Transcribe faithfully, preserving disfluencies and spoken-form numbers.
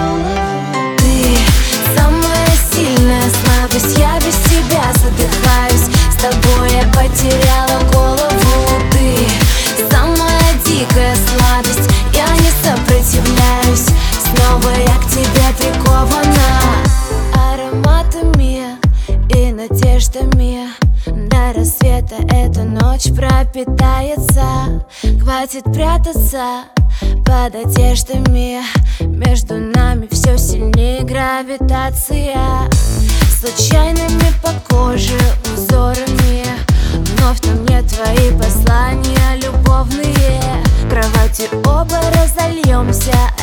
голову. Ты самая сильная слабость, я без тебя задыхаюсь. С тобой я потеряла голову. Ты самая дикая сладость, я не сопротивляюсь. Снова я к тебе прикована ароматами и надеждами. До рассвета эта ночь пропитается. Хватит прятаться под одеждами. Между нами все сильнее гравитация. Случайными по коже узорами вновь на мне твои послания любовные. В кровати оба разольемся